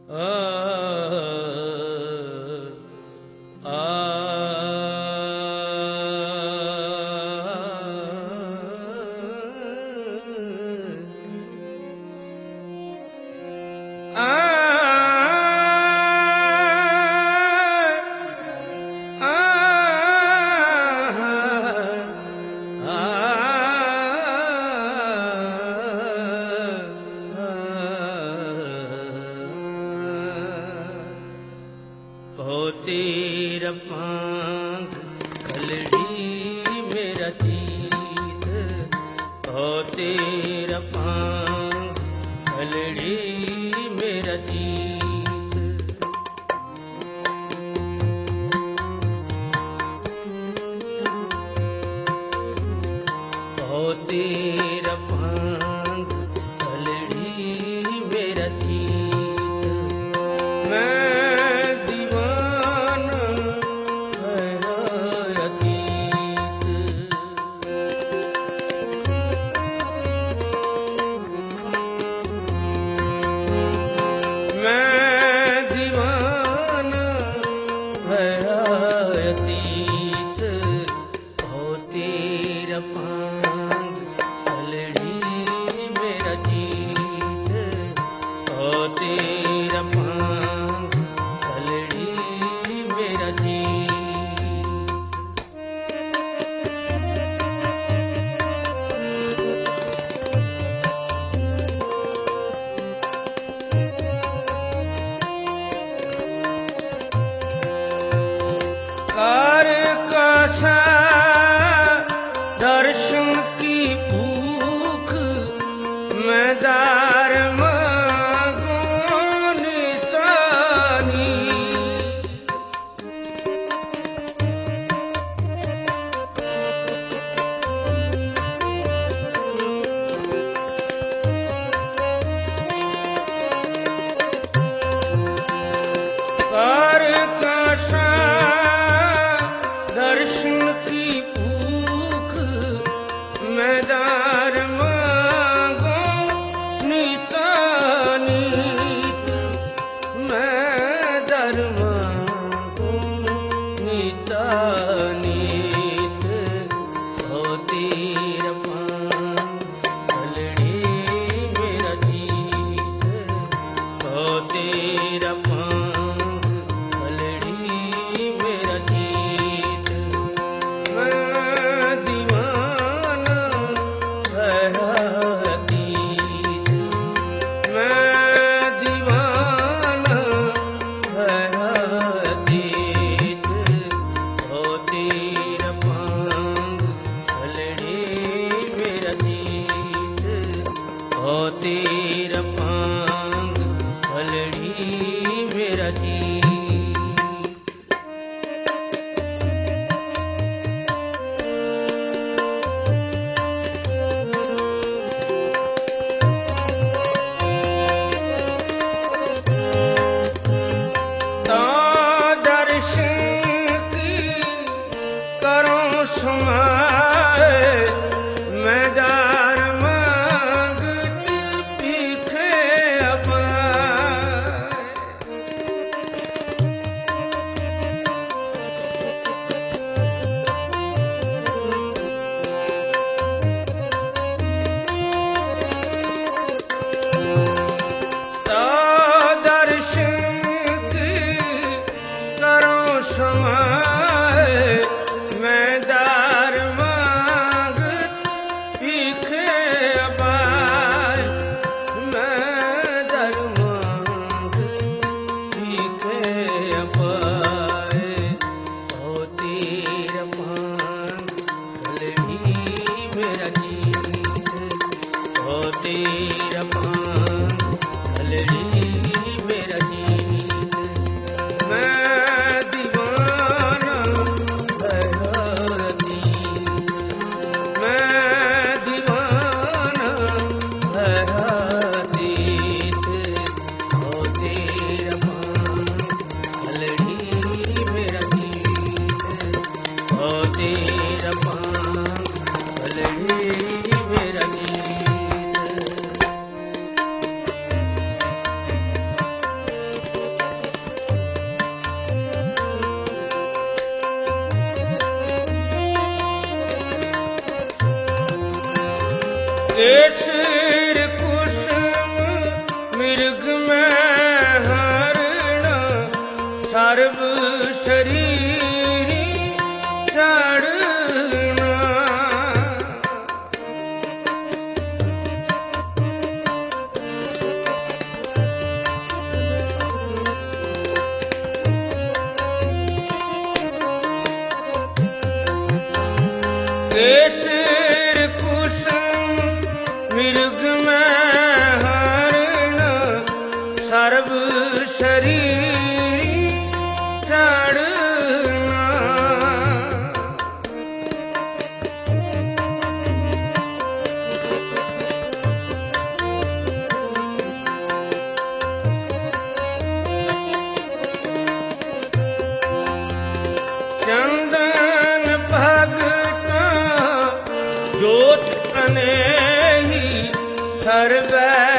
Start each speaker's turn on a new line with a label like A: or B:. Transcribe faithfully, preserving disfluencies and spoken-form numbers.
A: तेरा पांख खलड़ी मेरा जीत हो, तेरा पांख खलड़ी मेरा जीत। हो तेरा पांख खलड़ी मेरा जीत। मैं दर्शन की भूख मैं दार मांगो नितानी। कार काशा दर्शन की मैं दार मांगो नितानीत। मैं दार मांगो नितानीत। हो तेरा पांख खलड़ी मेरा जीत। हो तेरा पांख खलड़ी मेरा जीत। मैं दीवाना तेरा पांग खलड़ी मेरा जीत। तो दर्शन की करो समाए मैं दार समाए मैं दार मांग पीखे अबार। मैं दार मांग पीखे अबार। हो तेरा पांख खलड़ी मेरा जीत। हो तेरा पांख खलड़ी मेरा जीत। मैं तेरा पांख खलड़ी मेरा जीत। केसर कुसुम मृग में हरण सर्व शरीरी चढ़ना। केसर कुसुम मृग में हरण सर्व शरीरी चढ़ना। चंदन भगता जोत अनेही सर्वै